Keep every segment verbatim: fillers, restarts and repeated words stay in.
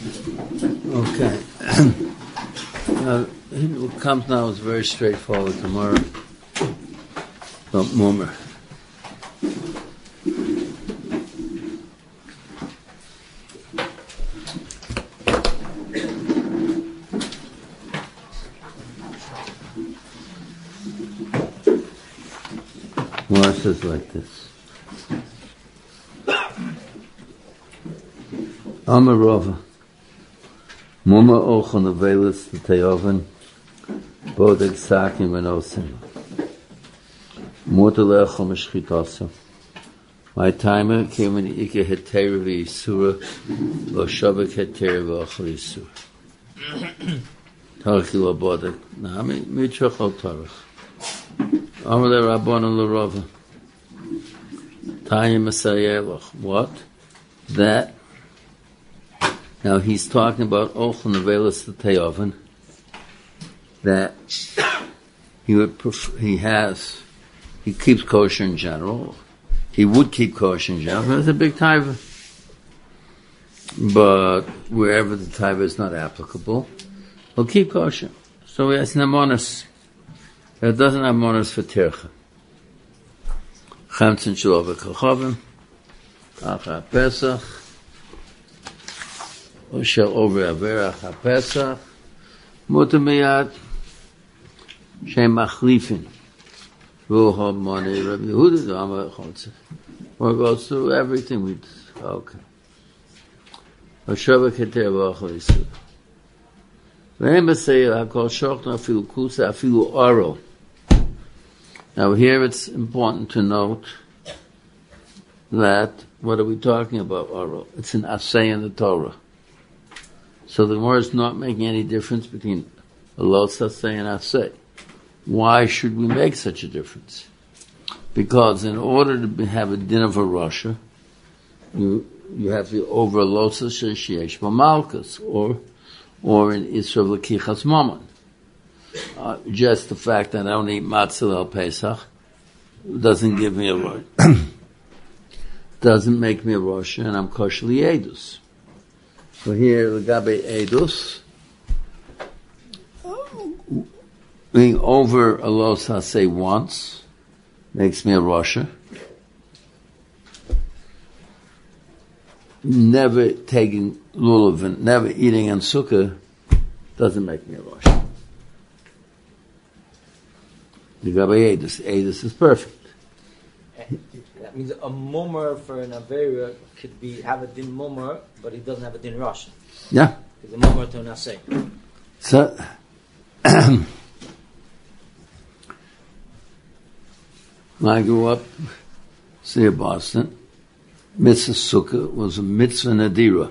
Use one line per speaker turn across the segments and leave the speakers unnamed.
Okay. Now, what comes now is very straightforward tomorrow. About Mummer. Well, it says like this. Amarova. Mumma ochon avelis t'teoven bodeg sakim v'nosim. Mutalecho meshchitasa. My timer came when ike hetera v'yisura lo shavak hetera v'achar yisura. Tarchi lo bodeg. Now, mitzvach al tarach. Amar le Rabbanan l'Rava. Tanya Masayelach. What? That. Now he's talking about Ochel Nevelis Te'oven. That he would prefer, he has, he keeps kosher in general. He would keep kosher in general. It's a big taiva. But wherever the taiva is not applicable, he'll keep kosher. So he has nemonis. It doesn't have monos for tircha. Chamtzin shalova kachavim, acha pesach, oshel over avera acha pesach, mutar miyad, shem machlifin, ruha mani Rabbi Yehuda d'amar chotzer. Or goes through everything we, okay. Oshava keter v'achal yisur. V'hem b'seir hakol shochna afilu kusa afilu aro. Now here it's important to note that, what are we talking about, Aro? It's an assay in the Torah. So the Gemara is not making any difference between a los assay and assay. Why should we make such a difference? Because in order to have a din of a Rasha, you you have to be over a los assay sheyesh b'malchus, or or in Israel l'kichas mammon. Uh, just the fact that I don't eat matzah al Pesach doesn't give me a rosh. Doesn't make me a rosh, and I'm kosher edus. So here, legabe edus, being over a los haseh once makes me a rosh. Never taking lulav and never eating in sukkah doesn't make me a rosh. The Gabai Edus. Edus is perfect.
That means a mummer for an Avera could be have a din mummer, but he doesn't have a din Rosh.
Yeah.
He's a mummer to an Asay.
So, when I grew up, near Boston, Mitzvah Sukkah was a Mitzvah Nadira.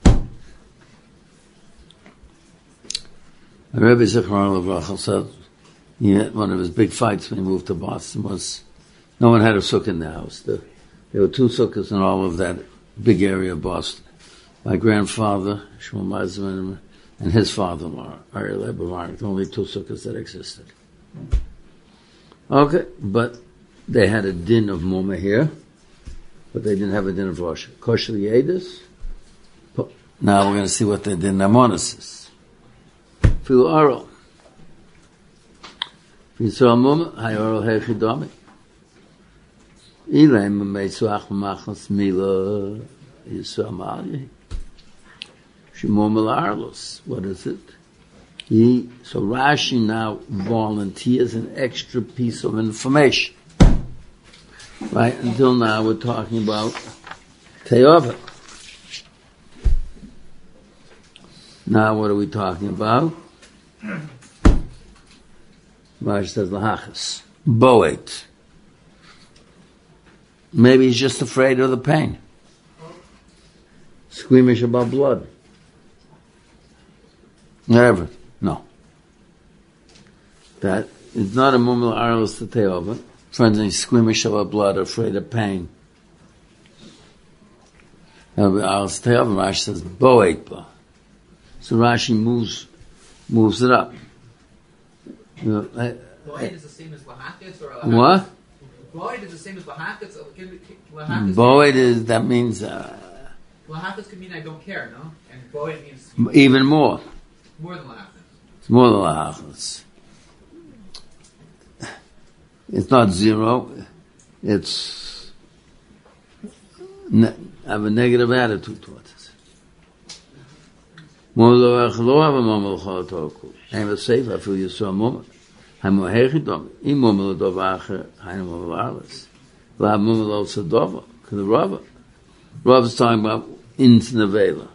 Rebbe Zichron Levrachal said, he had one of his big fights when he moved to Boston was no one had a sukkah in the house. There, there were two sukkahs in all of that big area of Boston. My grandfather, Shmuel Meisman, and his father-in-law, Ari Leibovar, only two sukkahs that existed. Okay, but they had a din of Muma here, but they didn't have a din of Rosh. Kosher Yedis. Now we're going to see what the din Namonis is. Filu Aro. Yisrael Mum, Hayorol Hechidami. Ilaim Meitzuach Machas Mila Yisrael Mali. Shimom Arlos. What is it? He, so Rashi now volunteers an extra piece of information. Right? Until now we're talking about Te'ova. Now what are we talking about? Rashi says lahachas. Boet. Maybe he's just afraid of the pain. Squeamish about blood. Whatever. No. That is not a mumul arlos to te'ova. Friends, he's squeamish about blood, afraid of pain. Arlos te'ova, Rashi says boet ba. So Rashi moves, moves it up. You know, I,
Boyd is the same as lahakitz or
lahakitz? What?
Boyd is the same as lahakitz.
Boyd is, that means, uh,
Lahachas could mean I don't care, no? And boy means
Even more.
more than lahachas.
It's more than lahachas. It's not zero. It's ne- I have a negative attitude towards it. Lo have a moment l'chol I'm a safe. I feel you saw a moment. I'm a hechidom. Im moment l'dovacher. I'm a marvelous. La moment also dova. Because the Rav, Rav is talking about into nevela.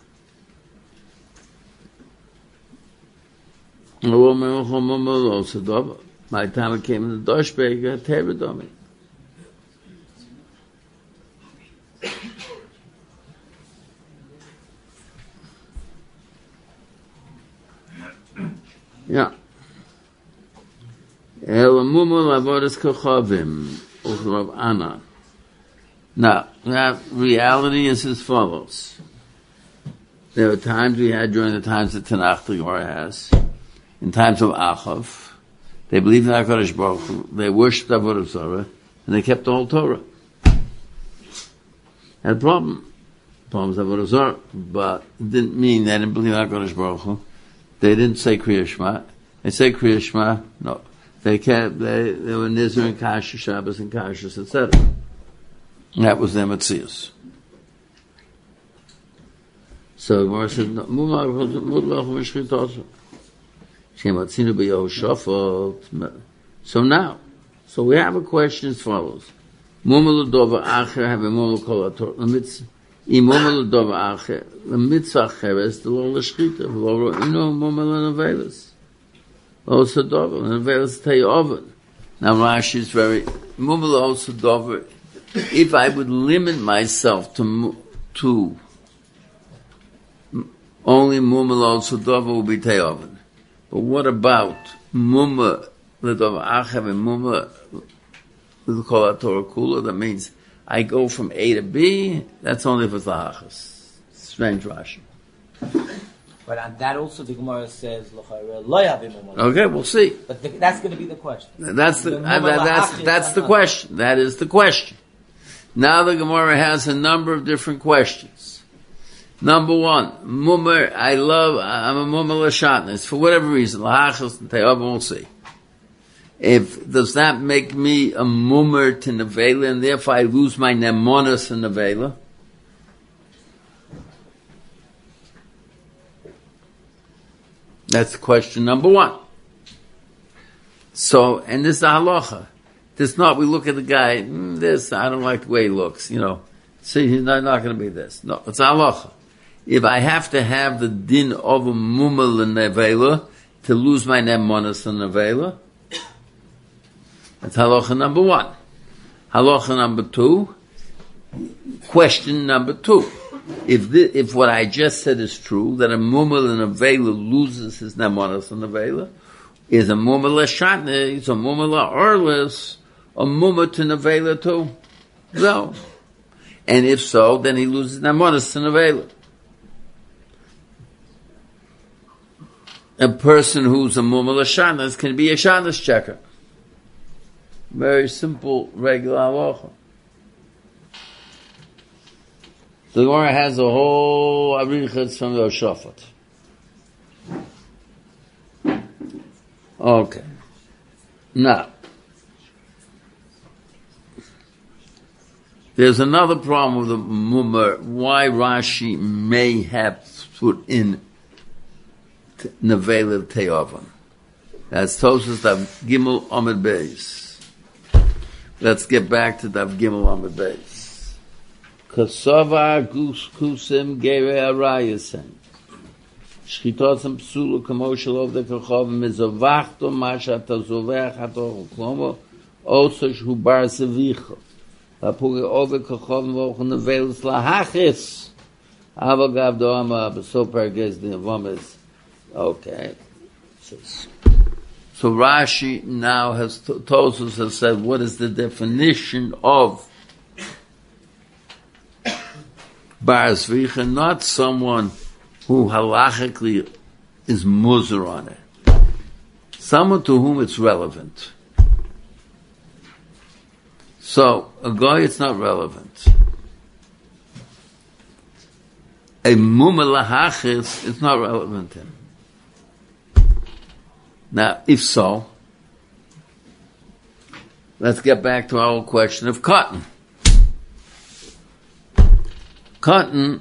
Lo moment also dova. By the time I came in the Doshberg, I had Teredomi. Yeah. Elamumul avodas kochavim, Rav Anna. Now, that reality is as follows. There are times we had during the times that Tanakh the Gemara has, in times of Achav, they believed in HaKadosh Baruch Hu, they worshipped Avodah Zarah, and they kept the whole Torah. Had a problem. Problems with Avodah Zarah, but it didn't mean they didn't believe in HaKadosh Baruch Hu. They didn't say Kriya Shema. They say Kriya Shema, no. They kept, they, they were Nizar and Kasher, Shabbos and Kasher, et cetera. That was their Metzius. So Gemara said, Mudlach So now, so we have a question as follows. Mumul Dova Acher have a Mumul Kolator. Imumul Dova Acher, the mitzvah cheres, the Lord Lashchita, Lord, you know, Mumul and Avelis. Also Dova, and Avelis Tei Oven. Now Rashi is very, Mumul also Dova. If I would limit myself to, to only Mumul also Dova will be Tei Oven. But what about Mumma, L'Dov Achav and Mumma, L'Kol HaTorah Kula? That means I go from A to B, that's only for Lahachas. Strange Rashi.
But on that also the Gemara says, Lo Yavim Mumma.
Okay, we'll see.
But the, that's going to be the question.
That's the,
the
uh, that, that's, that's the question. That is the question. Now the Gemara has a number of different questions. Number one, mummer, I love, I'm a mummer l'shatnez, for whatever reason, lahachos and te'ov, we'll see. If, does that make me a mummer to nevela, and therefore I lose my nemonis in nevela? That's question number one. So, and this is the halacha. This not, we look at the guy, mm, this, I don't like the way he looks, you know. See, he's not, not going to be this. No, it's halacha. If I have to have the din of a mumel and nevela to lose my nemonis and nevela, that's halacha number one. Halacha number two, question number two. If the, if what I just said is true, that a mumel and nevela loses his nemonis and nevela, is a mumel shatne, is a mumel orlis, a mumel to nevela too? No. And if so, then he loses nemonis and nevela. A person who's a mumul shanas can be a shanas checker. Very simple, regular halacha. The Gemara has a whole arichas from the Shafat. Okay. Now, there's another problem with the mumur. Why Rashi may have put in nevela te'ovan. That's Tosas Dav Gimel Amud Beis. Let's get back to Dav Gimel Amud Beis. Kasava gus kusim gere arayasen. Shchitotzim psulu kamoshel of the kachovim mizavachto masha tazovech hato chlomo osa shu bar sevicho. Lapuge over kachovim vochen nevelas lahachis. Avagav doama besoper gez the vomis. Okay. So, so Rashi now has t- told us and said, what is the definition of Bar Zvicha? Not someone who halachically is muzer on it. Someone to whom it's relevant. So, a guy it's not relevant. a mumalahachis, it's not relevant to him. Now, if so, let's get back to our question of cotton. Cotton,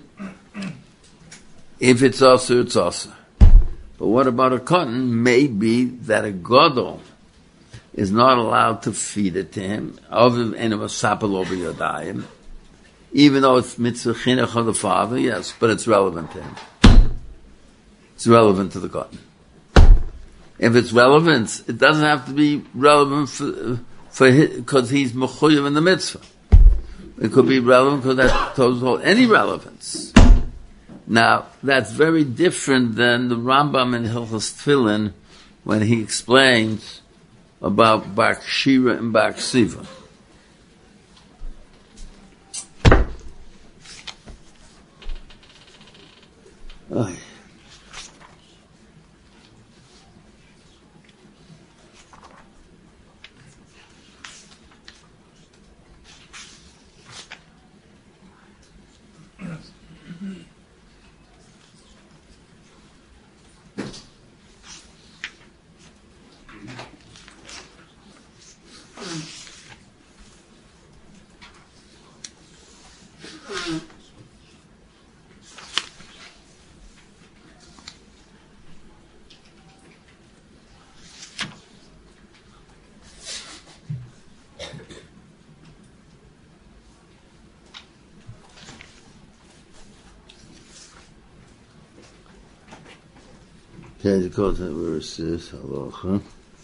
if it's also, it's also. But what about a cotton? Maybe that a gadol is not allowed to feed it to him, even though it's mitzvah chinuch of the father, yes, but it's relevant to him. It's relevant to the cotton. If it's relevant, it doesn't have to be relevant for, for because he's mechuyev in the mitzvah. It could be relevant because that doesn't hold any relevance. Now, that's very different than the Rambam in Hilchos Tefillin when he explains about Bar Shira and Bar Ksiva. Oh. Okay, the content verse is halacha.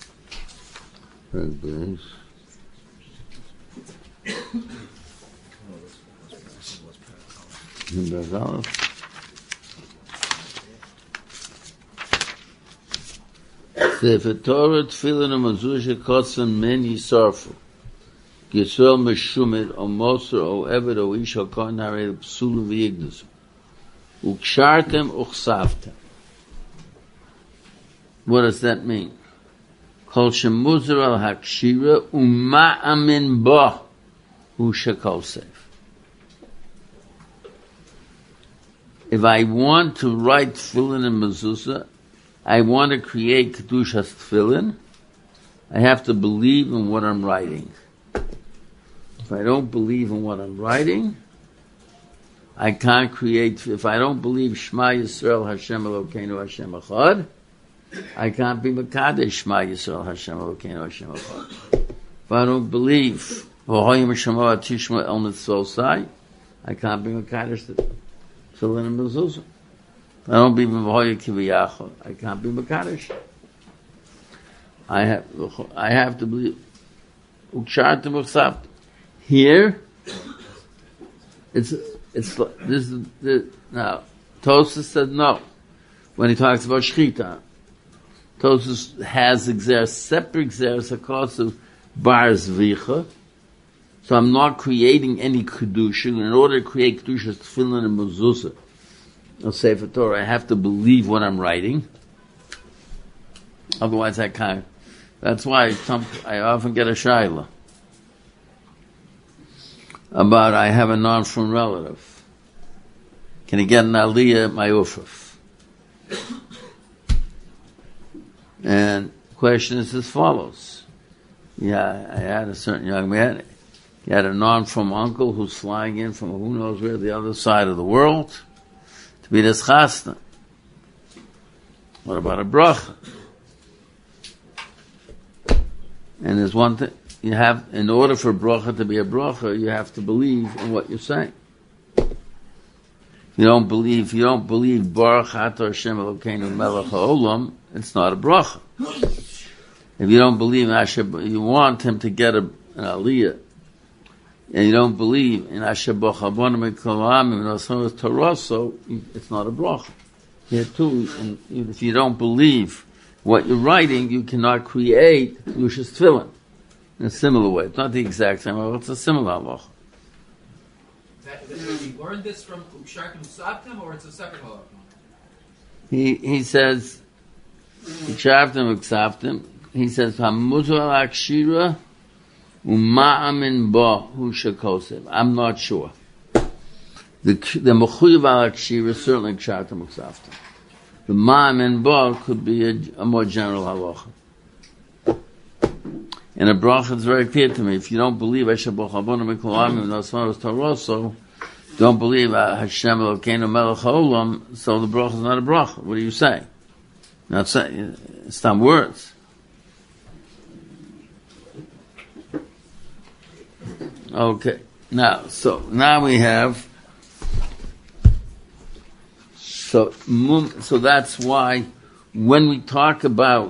Red base. Number Aleph. Sefer Torah Tefillin u'Mezuzah Kotzon Men Yisarfu. Yisrael Meshumid O Moser O Eved O Ish O Kohen Harei Psulu V'Yigdasu. Ukshartem Uchsavtem. What does that mean? Kol shemuzar al hakshira uma'amin ba hu shekol seif. If I want to write tefillin and mezuzah, I want to create kedushas tefillin, I have to believe in what I'm writing. If I don't believe in what I'm writing, I can't create. If I don't believe Shema Yisrael Hashem Elokeinu Hashem Echad, I can't be Mekadesh Shema Yisrael Hashem Elokeinu Hashem Echad. If I don't believe V'hoyim Shema Tishma El Nitzvosai, I can't be Mekadesh Tefillin and Mezuzah. If I don't believe in V'hoyim Kiviyachol, I can't be Mekadesh. I have, I have to believe Ukshartim Uchsavtim. Here, it's it's this is the now. Tosfos said no when he talks about shchita. Tosfos has exer separate exeris because of bar zvicha. So I'm not creating any kedusha. In order to create kedusha, tefillin and mezuzah, or Sefer Torah, I have to believe what I'm writing. Otherwise, I can't. That's why some, I often get a shaila about I have a non-from relative. Can he get an aliyah at my ufraf? And the question is as follows. Yeah, I had a certain young man. He had a non-from uncle who's flying in from who knows where, the other side of the world, to be this chasna. What about a bracha? And there's one thing. You have, in order for bracha to be a bracha, you have to believe in what you're saying. If you don't believe, if you don't believe Baruch Atah Hashem Elokeinu Melech HaOlam, it's not a bracha. If you don't believe in Asher, you want him to get a, an aliyah, and you don't believe in Asher Bochabon Mikol Ha'amim and Osam Torah, so it's not a bracha. Here too, and if you don't believe what you're writing, you cannot create Lushas Tefillin. In a similar way. It's not the exact same, but it's a similar halacha.
We learned this from Ukshartim Usavtim, or it's a separate halacha?
He he says Ukshartim Usavtim. He says Hamuzar al Akshira Uma'amin Ba Hu Shekosev. I'm not sure. The the mechuyev al kshira is certainly ksharta muksafta. The ma'am and ba could be a, a more general halacha. And a bracha is very clear to me. If you don't believe Esha B'Chabonu Mikol Amim Nasmaros Taroso, don't believe Hashem Elokeinu Melech HaOlam, so the bracha is not a bracha. What are you saying? Not saying. It's not words. Okay. Now, so now we have. So, so that's why when we talk about,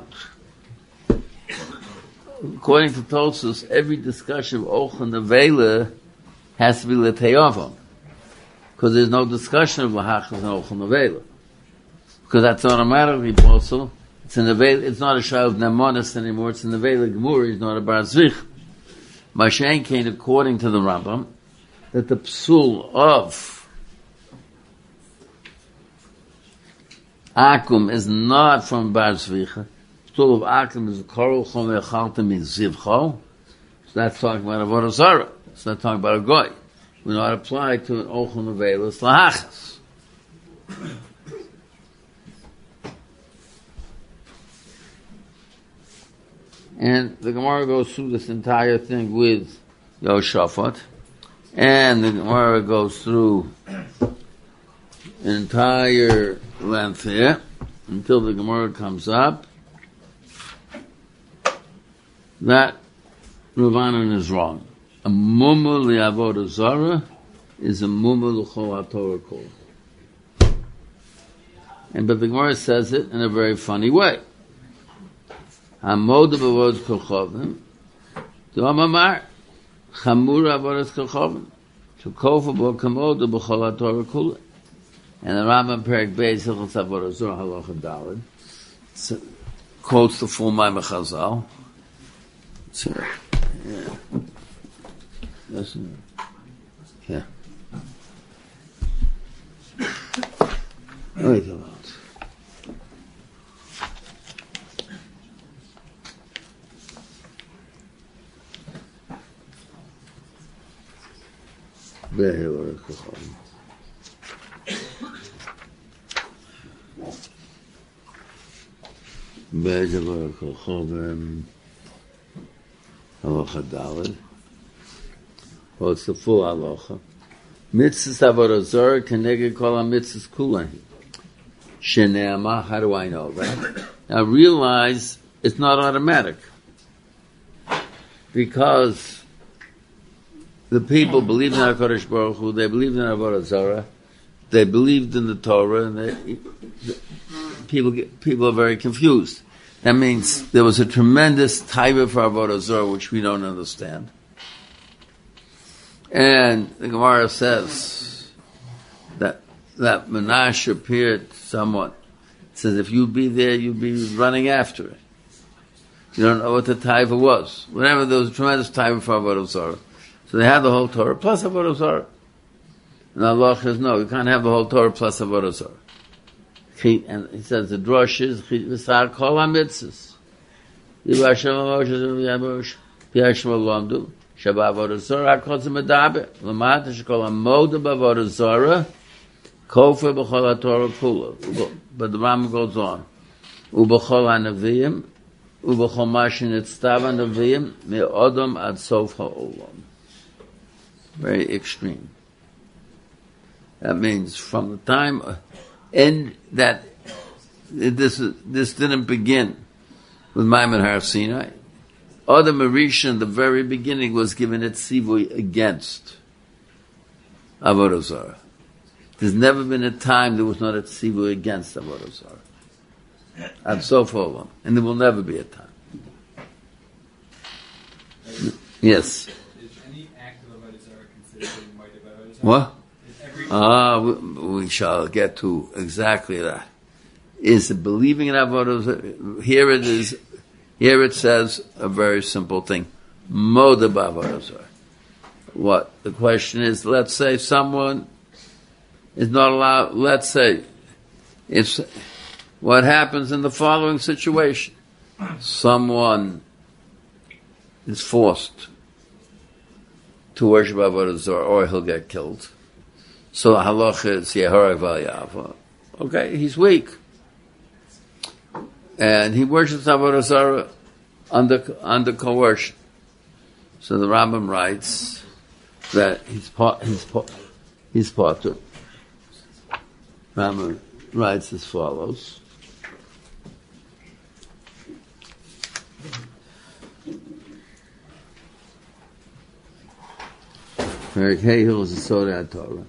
according to Tosfos, every discussion of Ochel Nevela has to be L'Teyavam, because there's no discussion of Lahachas and Ochel Nevela, because that's automatically possible. It's a Nevela. It's not a Shah of Nemonis anymore. It's a Nevela Gemur. It's not a Bar Zvich. Mashen came according to the Rambam that the psul of Akum is not from Bar Zvicha. Psul of Akum is Korol Chomer Chaltem in Zivcho. So that's talking about Avodah Zarah. It's not talking about a Goy. We not apply to an Ochel Nevelos Lahachas. And the Gemara goes through this entire thing with Yoshafat. And the Gemara goes through an entire length here until the Gemara comes up that Ravanan is wrong. A mumu li'avodah zara is a mumu l'chol ha'torah kol. And but the Gemara says it in a very funny way. Hamod b'avodas kochavim do'amamar chamur avodas kochavim to kofa bo kamod b'chol ha'torah kol. And the Rambam Perek Beis Hilchos Avodah Zarah Halacha Daled quotes the full Maimon Chazal. So, yeah. Listen. Yeah. Wait a minute. Behilor Kochavim. Be'ezavar Kochavim Halacha Daled. Well, it's the full halacha. Mitzvahs Avodah Zarah keneged kol ha-mitzvahs kulan. Shene'amah, how do I know that? Now realize it's not automatic. Because the people believed in HaKadosh Baruch Hu, they believed in Avodah Zarah, they believed in the Torah, and they, the, people get, people are very confused. That means there was a tremendous taiva for Avodah Zarah, which we don't understand. And the Gemara says that that Menashe appeared somewhat. It says if you'd be there, you'd be running after it. You don't know what the taiva was. Whenever there was a tremendous taiva for Avodah Zarah. So they had the whole Torah plus Avodah Zarah. And Allah says, no, you can't have the whole Torah plus Avodah Zarah. He, and he says the drush is v'sar kol ha-mitzvahs. Yiva Hashem ha-moshe v'yamosh v'yashem ha-lamdu shaba avodah zarah ha-kol ze-medaber l'mata shekol ha-moda b'avodah zarah kofer b'chol ha-Torah kula. But the Rambam goes on. U'b'chol ha-neviim u'b'chol ma shenitztav ha-neviim me'odom ad sof ha-olam. Very extreme. That means from the time... Uh, And that this this didn't begin with Maimon Har Sinai. Adam Arisha in the very beginning was given its tzivui against Avodah Zarah. There's never been a time there was not a tzivui against Avodah Zarah. And so forth. And there will never be a time. Yes.
Is any act of Avodah Zarah considered a might of Avodah Zarah?
What? Ah, we, we shall get to exactly that. Is it believing in Avodah Zarah? Here it is. Here it says a very simple thing: Moda b'Avodah Zarah. What the question is? Let's say someone is not allowed. Let's say it's what happens in the following situation: someone is forced to worship Avodah Zarah, or he'll get killed. So the halacha is Yehareg Val Yava. Okay, he's weak. And he worships Avodah Zarah under, under coercion. So the Rambam writes that he's part, he's part, he's part of. Rambam writes as follows. Perik Hehil is a Soda Torah.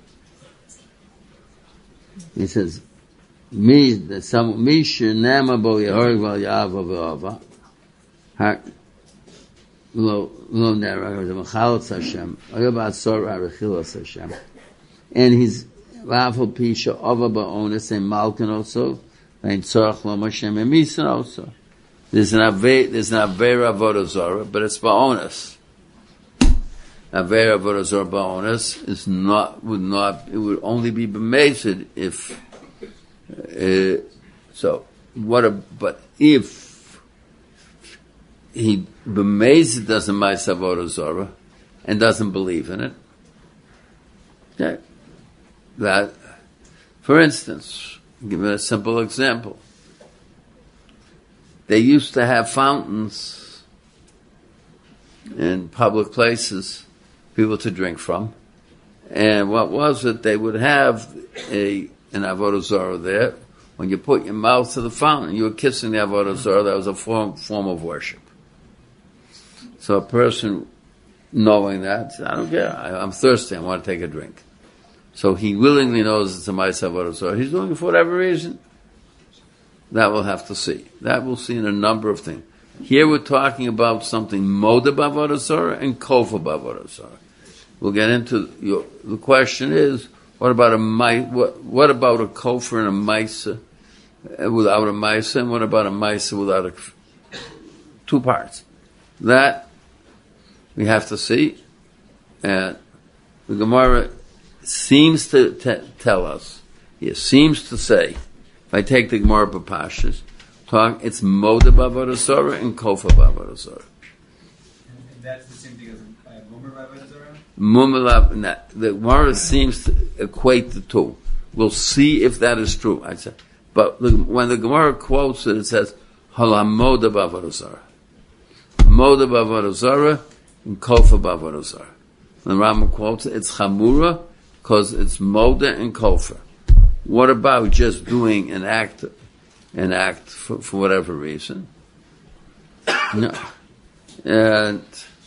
He says, "Me the some me shenema bo yehorig val yava v'ava lo lo nera the machalot Hashem ayabat sor arichilas Hashem," and he's vafol pisha ova ba'onis and malkin also and tzorach lo Hashem emisan also. There's an ave there's an avera avodah zarah, but it's ba'onis. Avera avodah zarah ba'onis is not would not it would only be b'meisid if. Uh, so what? A, but if he b'meisid doesn't ma'aseh avodah zarah and doesn't believe in it, okay, that, for instance, give it a simple example. They used to have fountains in public places, people to drink from. And what was it? They would have a an avodah zarah there. When you put your mouth to the fountain, you were kissing the avodah zarah. That was a form form of worship. So a person knowing that, I don't care. I, I'm thirsty. I want to take a drink. So he willingly knows it's a ma'aseh avodah zarah. He's doing it for whatever reason. That we'll have to see. That we'll see in a number of things. Here we're talking about something moda b'avodah zarah and kofa b'avodah zarah. We'll get into your, the question is, what about a what, what about a kofa and a ma'aseh without a ma'aseh, and what about a ma'aseh without a two parts? That we have to see, and the Gemara seems to t- tell us. It seems to say. If I take the Gemara Papashas, talk, it's moda b'avodah zarah and kofa b'avodah zarah.
And that's the same thing as uh, mummer b'avodah zarah?
Mummer, the Gemara seems to equate the two. We'll see if that is true. I said, but the, when the Gemara quotes it, it says hala moda b'avodah zarah, moda b'avodah zarah and kofa b'avodah zarah. When the Rambam quotes it, it's chamura because it's moda and kofa. What about just doing an act, an act for, for whatever reason? No. And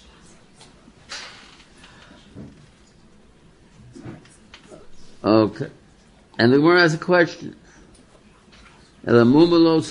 okay. And the Gemara has a question. Okay.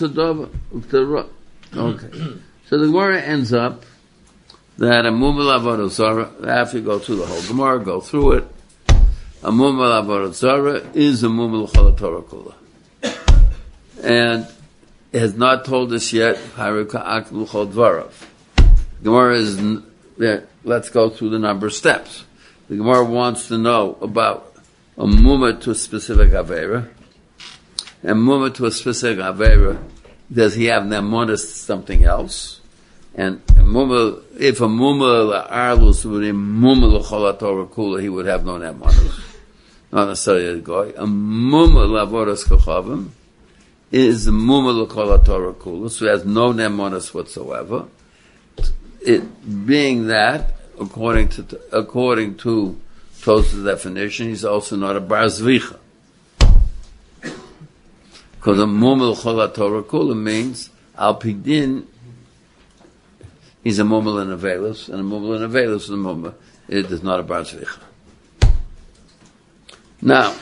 So the Gemara ends up that a mumul avodah zarah, after you go through the whole Gemara, go through it, a mumul avodah zarah is a mumul chol Torah kula, and it has not told us yet. Harika aklu chol dvarav. Gemara is yeah, let's go through the number of steps. The Gemara wants to know about a mumah to a specific avera, and mumah to a specific avera. Does he have nemonis something else? And mumah, if a mumah arlus would be mumah chol Torah kula, he would have no nemonis. Not necessarily a goy. A mumah lavodas kachavim is a mumah l'kol Torah kula, so he has no nemonis whatsoever. It being that, according to according to Tosafos' definition, he's also not a bar zvicha, because a mumah l'kol Torah kula means al pidin. He's a mumah and a velus, and a mumah and a velus is a mumah. It is not a bar zvicha. Now,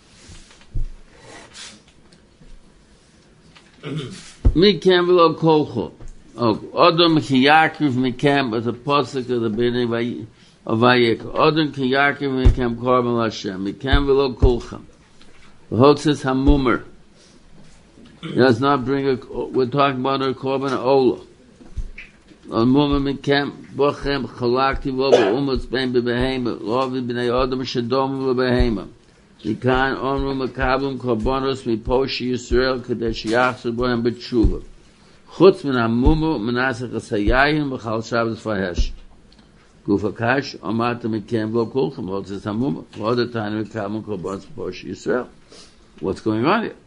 Mikem v'lo kolcho. Oh, Odom ki Yaakov Mikem, but the pasuk of the beginning of Vayikra. Odom ki Yaakov Mikem korban Hashem. Mikem v'lo kolchem. The Hotzis hamumer. He does not bring a. We're talking about a korban ola. Hamumer Mikem bochem chalakti v'lo b'umas ben b'behema lo v'bnei Odom shedom v'behema. Mikan onru makabim korbanos miposhi Yisrael kadesh yachzor bohem b'tshuva. Chutz min hamumu menasech asayayim b'chal Shabbos fahesh. Gufakash, Amata Mekem Lo Kulchem, Lo Tzamum, Lo the Tanu Kamun Kolbons Posh Yisrael. What's going on here?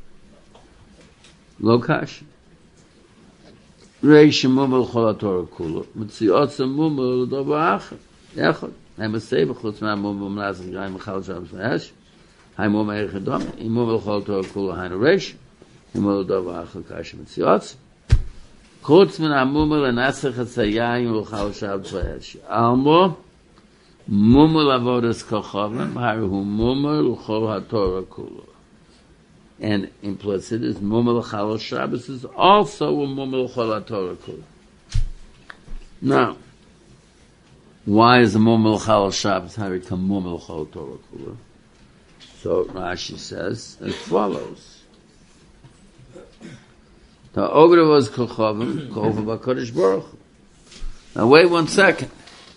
Lo Kash. Reish Mumel Chol HaTorah Kula, Mitziot Mumel Doba Achad. Echad. I'm a say, B'chutz Ma Mumel Mnazim Gayim Mechal Shabbos Me'esh. Hay Mumel Echadom. In Mumel Chol HaTorah Kula Hainu Reish. Mumel Doba Achad Kash Mitziot. Chutz min ha-mumel and-asech ha-tzayayim v'chal Shabbos Me'esh. Almo, Mumel Avodas Kochavim, Haru Mumel Chol HaTorah Kula. And implicit is Mumel Chal Shabbos is also a Mumel Chol HaTorah Kula. Now, why is the Mumel Chal Shabbos how become Mumel Chol HaTorah Kula? So Rashi says as follows: The Ogra was Kochavim, Kochavim HaKadosh Baruch Hu. Now wait one second.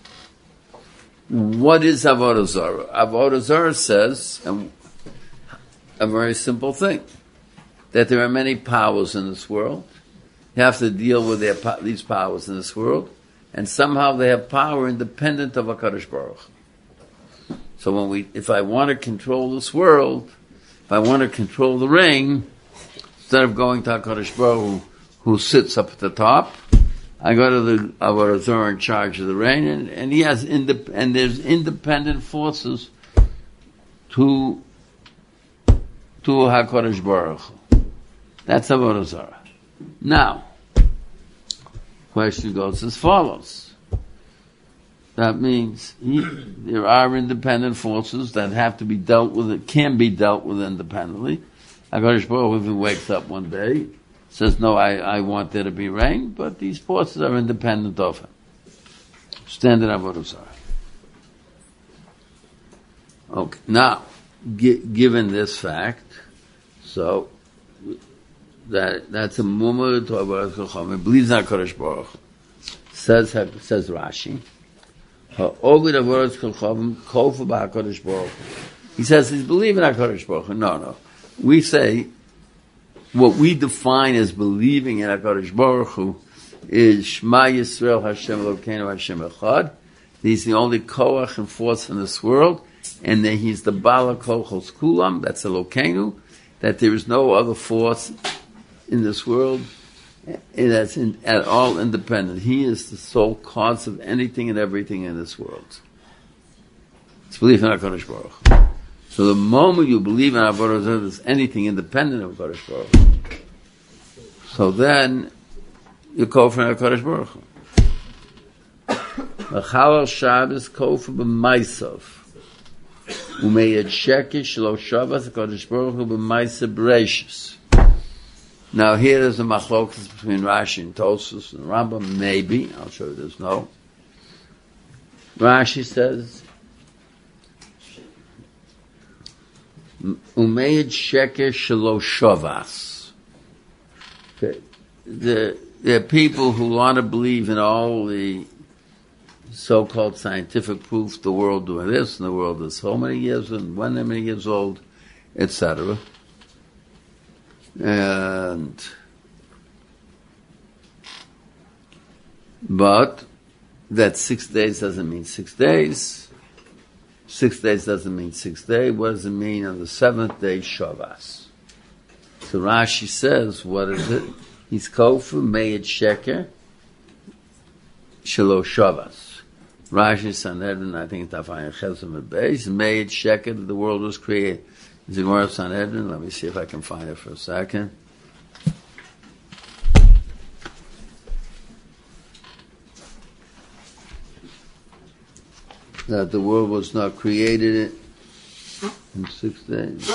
What is Avodah Zarah? Avodah Zarah says, and a very simple thing, that there are many powers in this world. You have to deal with their, these powers in this world, and somehow they have power independent of HaKadosh Baruch Hu. So when we, if I want to control this world, if I want to control the ring, instead of going to HaKadosh Baruch Hu, who sits up at the top, I go to the Avodah Zarah in charge of the ring, and, and he has indep- and there's independent forces to to HaKadosh Baruch Hu. That's Avodah Zarah. Now, question goes as follows. That means he, there are independent forces that have to be dealt with, can be dealt with independently. HaKadosh Baruch Hu wakes up one day, says, no, I, I want there to be rain, but these forces are independent of him. Standard Avodah Zarah. Okay, now, gi- given this fact, so that that's a mumah to Avodah Zarah. It believes in HaKadosh Baruch Hu. Says says Rashi. He says he's believing in HaKadosh Baruch Hu. No, no. We say what we define as believing in HaKadosh Baruch Hu is Shema Yisrael Hashem Elokeinu Hashem Echad. He's the only koach and force in this world, and that he's the Bala Kochos Kulam. That's Elokeinu. That there is no other force in this world and that's in, at all independent. He is the sole cause of anything and everything in this world. It's belief in HaKadosh Baruch Hu. So the moment you believe in Avodah Zarah, there's anything independent of HaKadosh Baruch Hu. So then you call for HaKadosh Baruch Hu. L'chalal Shabbos kofa b'maisov. Umeyed shekish lo Shabbos HaKadosh Baruch Hu b'maisa b'reishis. Now here is a machlokas between Rashi and Tosfos and Rambam. Maybe I'll show you this. No. Rashi says, "Umeid sheker shelo shavas." Okay, the there are people who want to believe in all the so-called scientific proof. The world doing this, and the world is so many years and when they're many years old, et cetera. And but that six days doesn't mean six days. Six days doesn't mean six days. What does it mean on the seventh day, Shavas? So Rashi says, what is it? He's kofu meyed sheker shelo Shavas. Rashi Sanhedrin, I think it's Tafayin Chesem at base, meyed sheker, the world was created. Is it more of Sanhedrin? Let me see if I can find it for a second. That the world was not created in six days.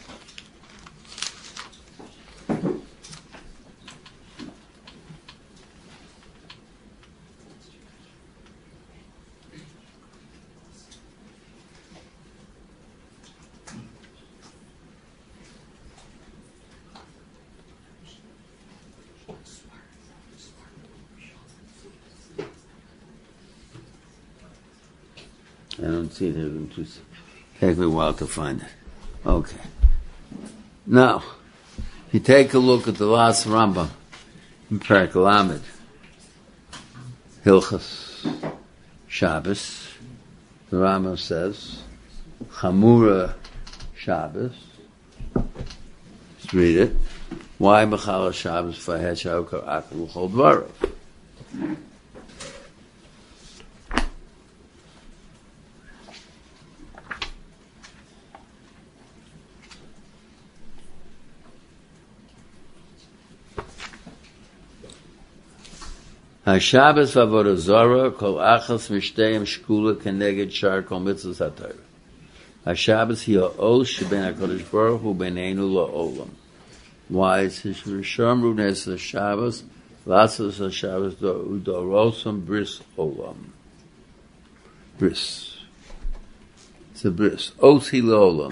I don't see it. It's going to take me a while to find it. Okay. Now, if you take a look at the last Rambam in Perek Lamed, Hilchas Shabbos. The Rambam says, Chamura Shabbos. Let's read it. Why B'chala Shabbos Fahet Shaukar Akal L'chol Dvarav? HaShabbos Avodah Zarah Kol Achas Mishteim Shkula Keneged Shar Kol Mitzvos HaTorah. HaShabbos Hi Ha'ol Sheben HaKadosh Baruch Hu Beineinu La'olam. Why is his Rishon Runes HaShabbos Latzos HaShabbos Udorosam Bris Olam. Bris. It's a bris. Os Hi La'olam.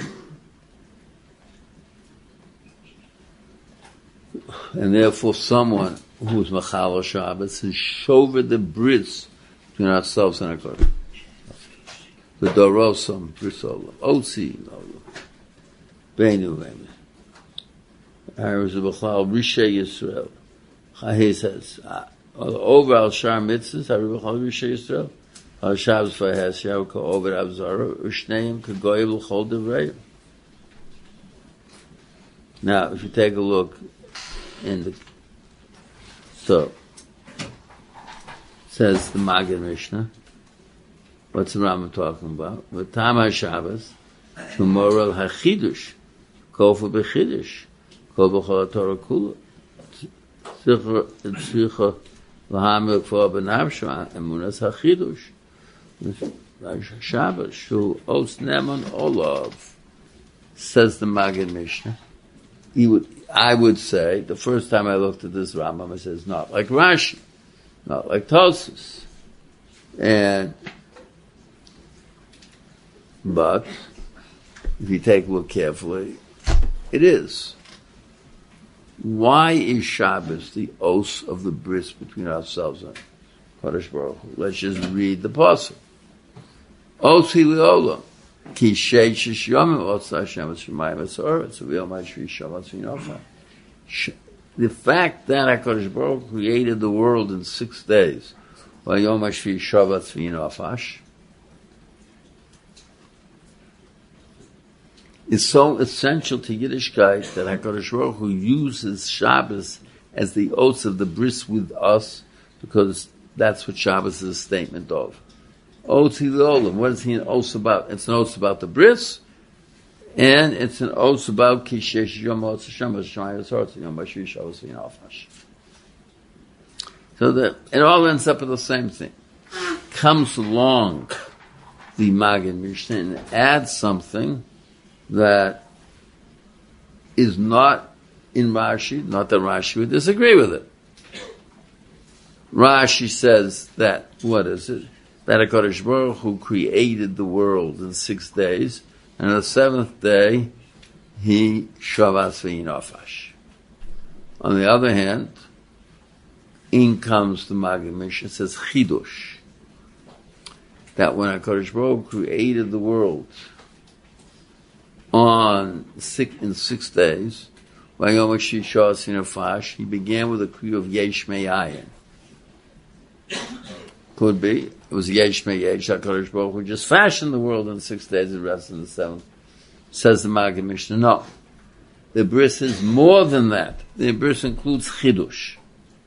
And therefore someone who is Machal Shabbos is shover the bris between ourselves and our God. The Dorosam Bris Olam. Otzi Olam. Beinu Beinu. There is a B'chlal Rishei Yisrael. He says, over Al Shar Mitzvahs, Hari B'chlal Rishei Yisrael, Al Shabbos V'hes Yavka over Avzara, Ushneim Kagoy L'chol Devrei. Now, if you take a look in the So, says the Maggid Mishnah. What's the Rambam talking about? With Tam HaShabbos, Shemor al HaChidush, Kofu B'Chidush, Kol B'chol HaTorah Kula, Tzricha L'hamil Kfor B'navsha, Emunas HaChidush, Shabbos, Shu Os Neman Olav, says the Maggid Mishnah. He would I would say, the first time I looked at this Rambam, I said, it's not like Rashi, not like Tosfos. And, but, if you take a look carefully, it is. Why is Shabbos the os of the bris between ourselves and Kadosh Baruch Hu? Let's just read the pasuk. Os hi le'olam. Ki sheish yomim otsa Hashem v'shemayim v'tzoretz v'yom ha'shvi shabbos v'yinofa. The fact that HaKadosh Baruch Hu created the world in six days, v'yom ha'shvi shabbos v'yinofash, is so essential to Yiddishkeit that HaKadosh Baruch Hu uses Shabbos as the oath of the bris with us, because that's what Shabbos is a statement of. Oath Hilolim. What is he an oath about? It's an oath about the bris, and it's an oath about Kishesh Yom Ha'otzah Shabbos Shemayim V'Tzorah Yom Ha'shvi Shabbos V'Yinofash. So that it all ends up with the same thing. Comes along the Maggid Mishnah and adds something that is not in Rashi, not that Rashi would disagree with it. Rashi says that, what is it? That HaKadosh Baruch Hu created the world in six days, and on the seventh day, he Shavas V'Yinofash. On the other hand, in comes the Maggid Mishnah, says Chidush, that when HaKadosh Baruch Hu created the world on six, in six days, V'yom ha'shvi Shavas V'Yinofash, he began with a kriya of Yesh Me'ayin. Could be. It was Yesh Me'yesh, HaKadosh Baruch Hu just fashioned the world in six days and rested in the seventh. Says the Maggid Mishnah, no. The bris is more than that. The bris includes Chidush.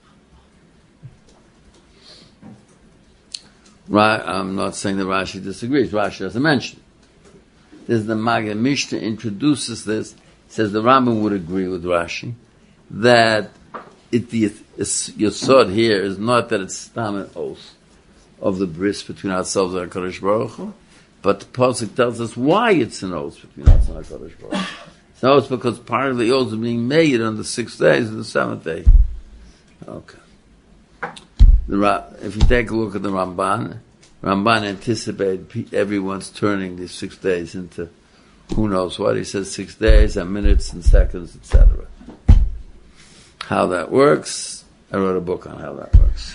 Right, I'm not saying that Rashi disagrees. Rashi doesn't mention it. There's the Maggid Mishnah introduces this, says the Rambam would agree with Rashi, that it, the Yesod here is not that it's Stam and Os of the bris between ourselves and HaKadosh Baruch Hu, but the pasuk tells us why it's an oath between us and HaKadosh Baruch Hu. No, it's because part of the oath is being made on the six days and the seventh day. Okay. The, if you take a look at the Ramban, Ramban anticipated everyone's turning these six days into who knows what. He says six days and minutes and seconds, et cetera. How that works, I wrote a book on how that works.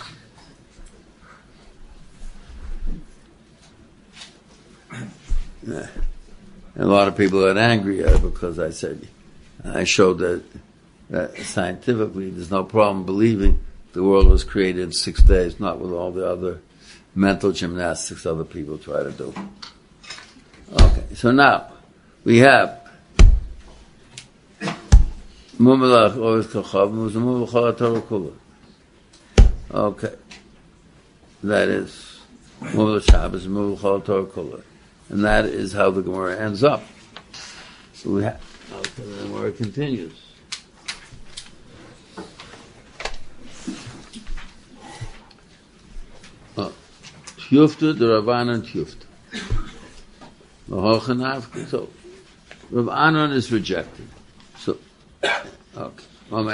Yeah. And a lot of people got angry at it because I said, I showed that, that scientifically there's no problem believing the world was created in six days, not with all the other mental gymnastics other people try to do. Okay, so now we have Mumalach Ois Kachav, Muzamul Torah Kula. Okay, that is Mumalach Shabbos, Muzamul Torah Kula, and that is how the Gemara ends up. So we have. Okay, the Gemara continues. Tiyufta, the Rabbanan Tiyufta. So, Rav Anon is rejected. So, okay.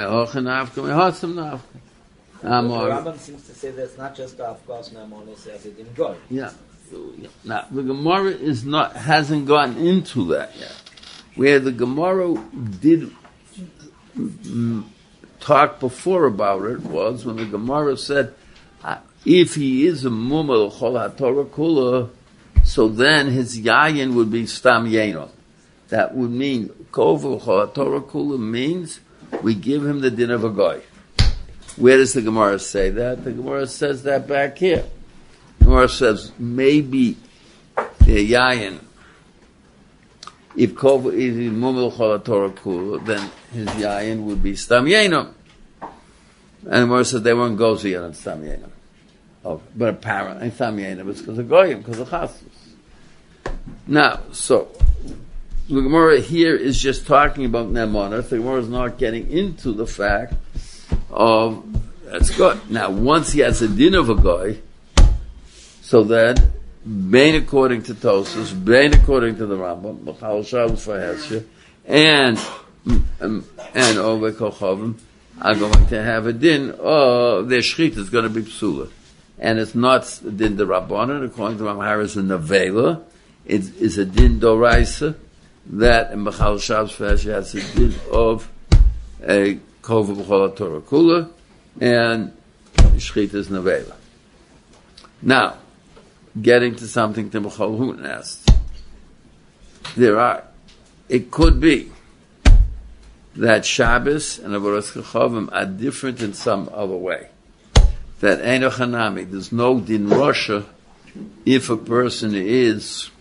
The Rambam seems to say that it's not just the Afghans Namonis as it didn't go.
Yeah. Now, the Gemara is not, hasn't gotten into that yet. Where the Gemara did mm, talk before about it was when the Gemara said, if he is a Mumal Chol HaTorah Kula, so then his yayin would be stam yenon. That would mean kovu Torah kula means we give him the din of a goy. Where does the Gemara say that? The Gemara says that back here. The Gemara says maybe the yayin, if kovu is mumul Torah kula, then his yayin would be stam yenon. And the Gemara says they weren't gozi on stam yenon. Oh, but apparently stam yenon is because of goyim, because of chasus. Now, so the Gemara here is just talking about Nemanah. The Gemara is not getting into the fact of that's good. Now, once he has a din of a guy, so then, Bain according to Tosas, Bain according to the Rambam, B'chal Shabbos for Hesya, and um, and Ovei Kochavim are going to have a din. Oh, their shchit is going to be psula, and it's not din the Rabbanan according to Ramahar is a nevela. It is a din doraisa that in B'chal Shabbos for Hesya has a din of a kova b'chol Torah kula and shchit is nevela. Now, getting to something to B'chol Hutin asked. There are, it could be that Shabbos and Avodas Kochavim are different in some other way. That Eino Chanami, there's no din Rasha if a person is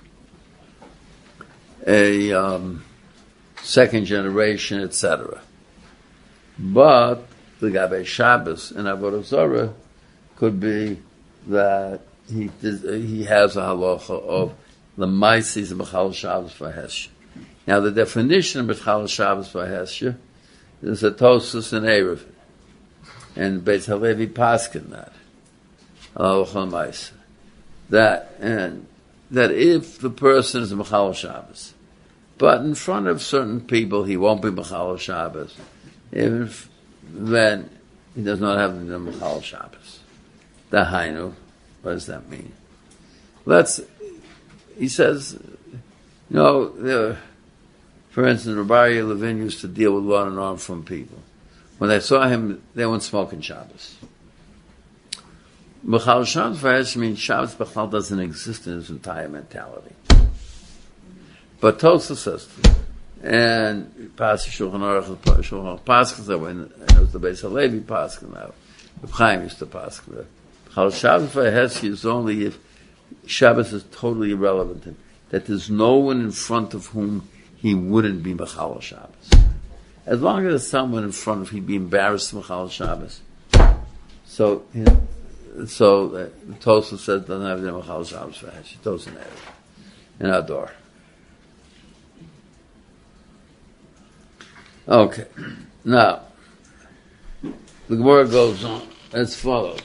a um, second generation, et cetera. But the Gabe Shabbos and Avodah Zarah could be that he he has a halacha of the Maisis of B'chal Shabbos for Hesya. Now the definition of B'chal Shabbos for Hesya is a Tosas and Erev, and Beis Halevi paskin that halacha Maisa that and that if the person is a B'chal Shabbos, but in front of certain people he won't be B'chal Shabbos, if then he does not have the B'chal Shabbos. The Hainu. What does that mean? Let's, he says, you know, there, for instance, Rabbi Levin used to deal with law and arm from people. When they saw him, they weren't smoking Shabbos. B'chal Shabbos for Hesya means Shabbos B'chal doesn't exist in his entire mentality. But Tosha says, and Pasuk Shulchan Aruch, Shulchan Aruch Pasuk that way, and it was the Beis Halevi Pasuk now. The Chaim used to Pasuk that. B'chal Shabbos for Hesya is only if Shabbos is totally irrelevant, that there's no one in front of whom he wouldn't be B'chal Shabbos. As long as there's someone in front of him, he'd be embarrassed B'chal Shabbos. So, so uh, Tosha says doesn't have the B'chal Shabbos for Hesya. Tosha in Ador. Okay. Now, the Gemara goes on as follows.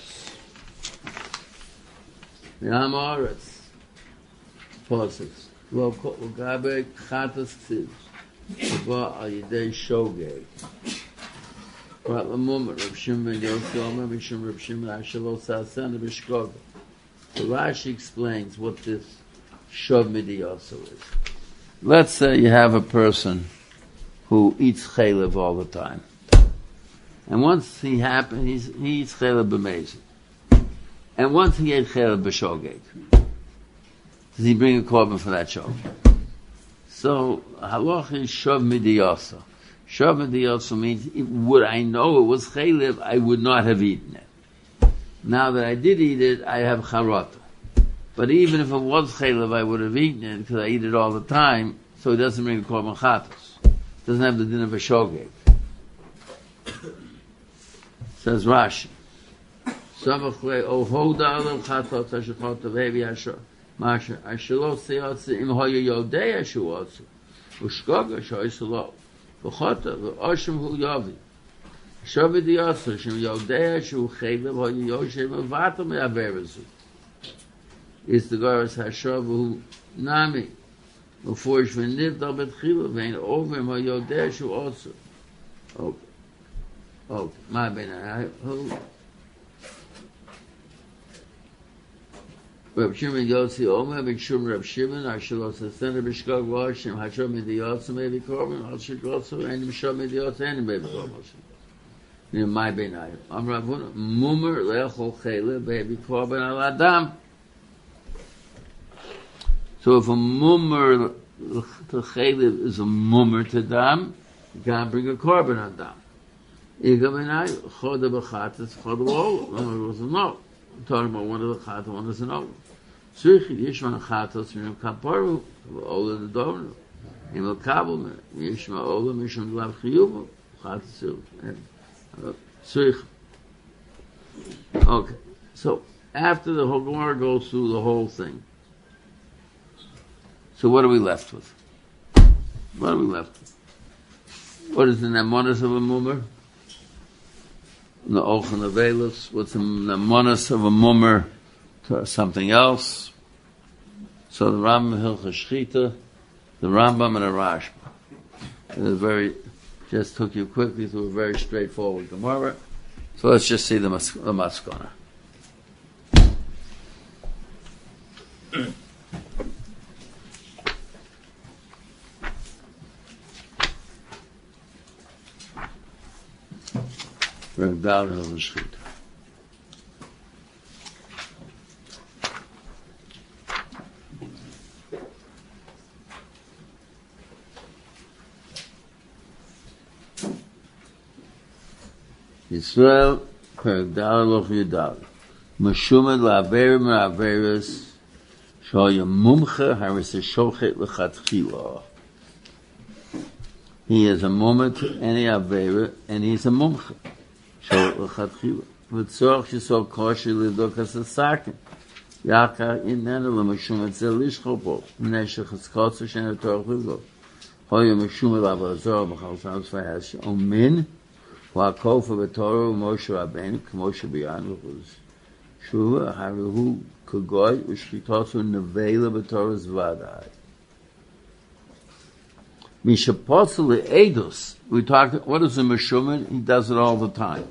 Yam Aretz, Pasuk, Lo Gabe Chatas Ksiv, Shava Al Yidei Shogeg. Prat Lamum, Reb Shimon Ben Yossi Omer, Mishum Reb Shimon Ashelo Sasen B'Shkoga. So Rashi explains what this Shov Midiyoso is. Let's say you have a person who eats chaylev all the time. And once he happen, he's, he eats chaylev b'mezid. And once he ate chaylev b'shogeg, does he bring a korban for that shogeg? So, halach is shov midiyasa. Shov midiyasa means, if, would I know it was chaylev, I would not have eaten it. Now that I did eat it, I have charata. But even if it was chaylev, I would have eaten it because I eat it all the time. So it doesn't bring the korban chatos. It doesn't have the din of a shogeg. Says Rashi. Savachle ohoda alam chatos ashachot avevi asher masher ashelo seyatze im hoya yodei ashuotzu ushkoga shoyselo v'chota v'oshem hu yavi shavid yatzer shem yodei ashu chaylev hoya yoshem avatam me'averezu. Is the Garas Hashav who Nami before Shvenit Dabet Chila Vein over him Hayodeshu also. Okay. Okay. My bad. Who? Reb Shimon Yotzi Omer Ben Shum Reb Shimon Ashelos Ascender Bishkog Vashem Hashav Midiyotzi Maybe Korban Hashav Yotzi and Hashav Midiyotzi and Maybe Korban. Near my benai. I'm Ravuna Mumer Lechol Chayla Baby Korban Al Adam. So if a mummer to chaylev is a mummer to dam, you can't bring a korban on dam. Iga benai choda b'chatas choda b'ol. No, I'm talking about one of the chatas, one is an ol. Tzrichi yishma chatas minim kaparu ol the dovnu. Imel kabel yishma ola mishum lav chiyuvu chatas il. Tzrichi. Okay, so after the whole Gemara goes through the whole thing. So what are we left with? What are we left with? What is the nemonis of a mummer? The Ochan of Elos. What's the nemonis of a mummer to something else? So the Rambam Hilchos Shchita, the Rambam and the Rashba. It is very, just took you quickly through a very straightforward Gemara. So let's just see the, mas- the Maskana. Ragdal of the street. Yisrael Ragdal of Yudal. Meshumed la'averim la'averis shoya mumche haris shochet lechatchila. He is a mumche to any avera, and he's a mumche. So lechatchila. V'tzorach yisol kosher lidokas asakin. Yaka inena l'mashumet zel lishchopo. Mnei shechatzkotzer shen etorach lido. Hoya meshumed la'avazor b'chal sams v'hash omin. V'akofa v'torah Moshe Rabbeinu k'Moshe b'yan v'chuz. Shua haruhu k'goy u'shchitotzu nevela b'torah's vadai. Mishapotzeli edus. We talk. What is a meshumen? He does it all the time.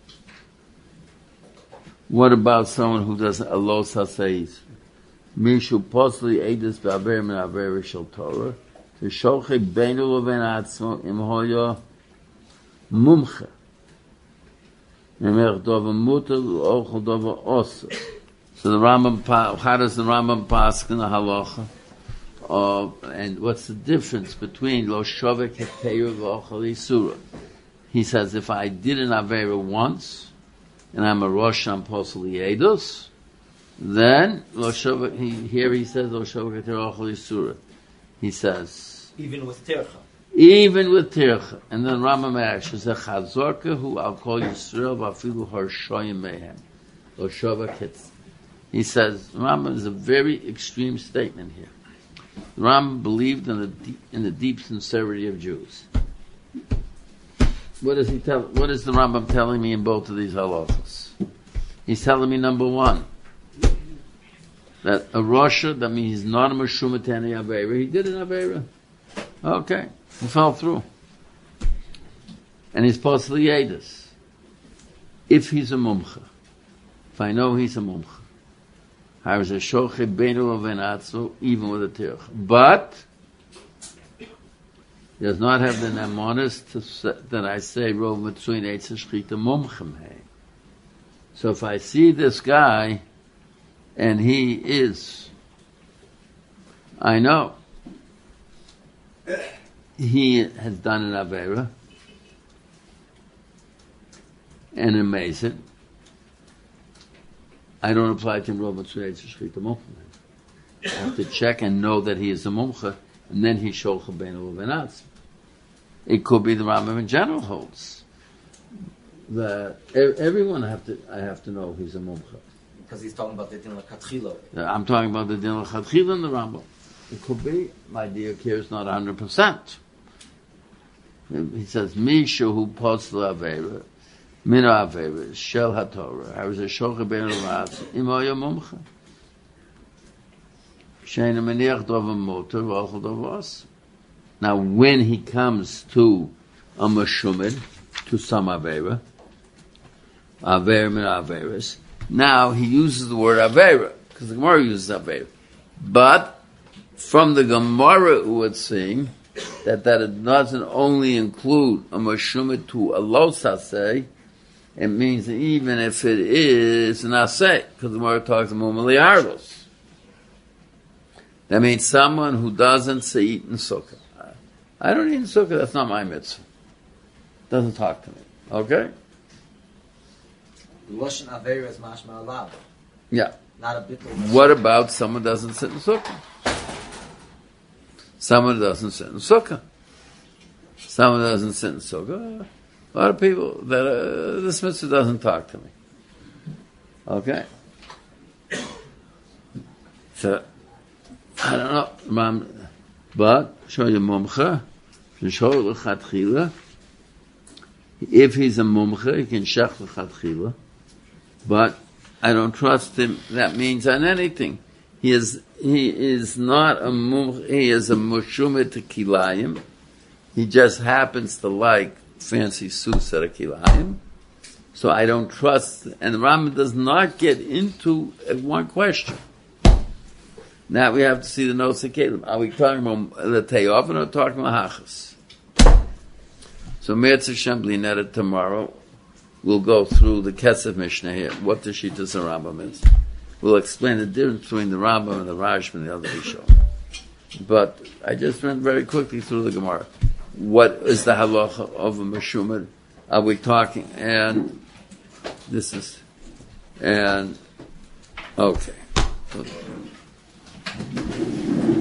What about someone who does a los haseis? Mishapotzeli edus b'aver min aver shel Torah. T'shoche beinu l'ven atzmo im hoya mumche. Nemer dova muter l'ochel dova oser. So the Rambam, how does the Rambam pass in the halacha? Uh, and what's the difference between lo shovek heteir v'ochel isura? He says, if I did an avera once, and I'm a rosh on posel yedus, then lo shovek. He, here he says lo shovek heteir v'ochel isura. He says
even with tircha.
Even with tircha, and then Rambam asks, "A chazorka who I'll call Yisrael v'afilu harshoyim mehem lo shovek heteir." He says Rambam is a very extreme statement here. The Rambam believed in the deep, in the deep sincerity of Jews. What does he tell? What is the Rambam telling me in both of these halachas? He's telling me number one that a Rosha, that means he's not a Meshumatani Aveira. He did an Aveira. Okay, he fell through, and he's possibly Yedus. If he's a Mumcha, if I know he's a Mumcha. Even with a tirch. But he does not have the nemonis that I say rov between eitz shchita mumchem hey. So if I see this guy and he is, I know he has done an avera and a mason. I don't apply to him Rov Mitzvah Shechita Mumcha. I have to check and know that he is a Mumcha, and then he Sholcha Beinu Levenatz. It could be the Rambam in general holds that everyone I have to I have to know he's a Mumcha.
Because he's talking about the din l'katchila.
I'm talking about the din l'chatchila in the Rambam. It could be my idea here is not one hundred percent. He says, Misha who pots l'avera, mina avera, shel haTorah, I was a shocha ben l'vatz, imoya mumcha. Sheina meniach dova motor, v'ochel dovas. Now, when he comes to a mashumid, to some avera, avera min averas, now he uses the word avera, because the Gemara uses avera. But, from the Gemara it would seem, that that it doesn't only include a mashumid to a lo saseh, it means that even if it is an aseh, because the Gemara talks about mumali. That means someone who doesn't say eat in sukkah. I don't eat in sukkah, that's not my mitzvah. Doesn't talk to me. Okay?
Lashon Aveira is mashma alav.
Yeah.
Not a bittul.
What about someone who doesn't sit in sukkah? Someone who doesn't sit in sukkah. Someone who doesn't sit in sukkah. A lot of people that uh, this mitzvah doesn't talk to me. Okay? So, I don't know, Mom, but show you mumcha, show l'chatchila. If he's a mumcha, he can shech l'chatchila. But I don't trust him. That means on anything. He is he is not a mumcha. He is a mushumet to kilayim. He just happens to like fancy suits at a kilayim. So I don't trust. And the Rambam does not get into one question. Now we have to see the notes of Caleb. Are we talking about the Te'ofen or talking about Hachas? So Me'etz Hashem Blinetta tomorrow, we'll go through the Kesef Mishnah here. What the Shittas and Rambam is. We'll explain the difference between the Rambam and the Rashba and the other Rishon. But I just went very quickly through the Gemara. What is the halacha of a Meshumad? Are we talking? And this is, and, okay. Okay.